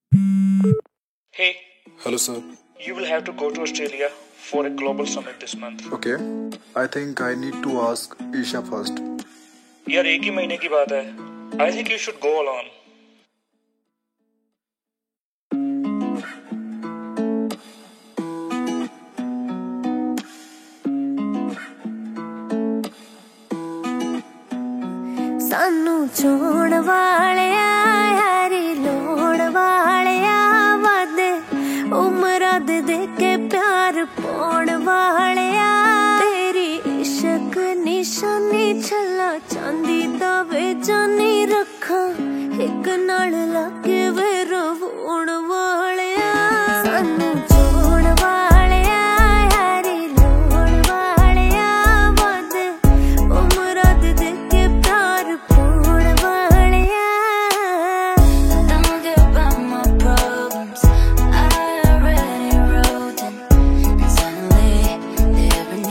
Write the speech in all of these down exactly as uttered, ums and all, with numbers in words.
Hey, Hello, sir. you will have to go to Australia for a global summit this month. Okay. I think I need to ask Isha first. यार एक ही महीने की बात है. I think you should go alone. सानू छोड़ वाले यारी लोड़ वाले वादे उम्र दे दे के प्यार पौड़ वाले तेरी इश्क निशानी छला चांदी दा वे जानी रखा एक नाल लाके वे रोवण वाले सानू छोड़ वाले यारी लोड़ वाले वादे उम्र दे दे के प्यार पौड़ वाले Don't get about my problems I already wrote them Cause I'm living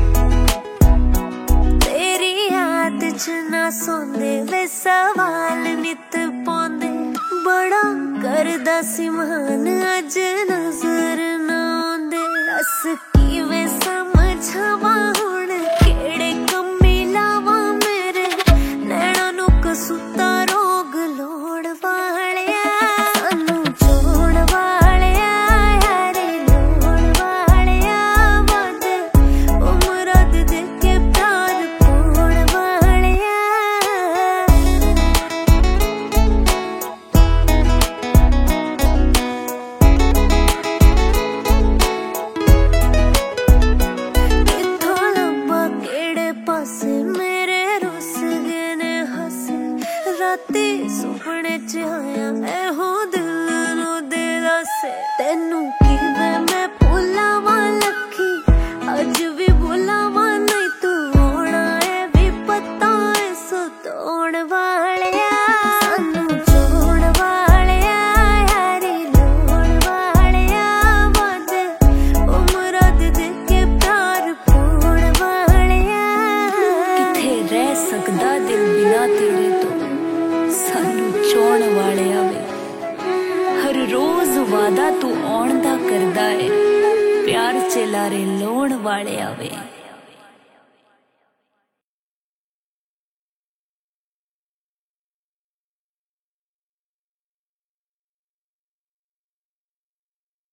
in तेरी याद च ना सोंदे वे सवाल नित पौंदे बड़ा करदा सी मान अज नजर ना आंदे दस किवें समझावां हुण केड़े कम्मी लावां मेरे नैना नू कसूता रोग लोड़ वालिया सानू छोड़ वालिया यारे लोड़ वालिया वादे उम्र दे दे के प्यार पौड़ वालिया कित्थों लब्भा केड़े पासे मेरे रुस गए ने हसे राती सुपने च आया एहो दिल नू दे दसे तेनू किवें मैं भुलावां लखी अज भी भुलावां नहीं तू होना है भी पता है सताउण वालिया सानू छोड़ वालिया यारी लोड़ वालिया वादे उम्र दे दे के प्यार पौड़ वालिया किथे रह सकदा दिल बिना तेरे तो सानू चोण वाले आवे हर रोज वादा तू आउण दा करदा है प्यार च लारे लोण वाले आवे।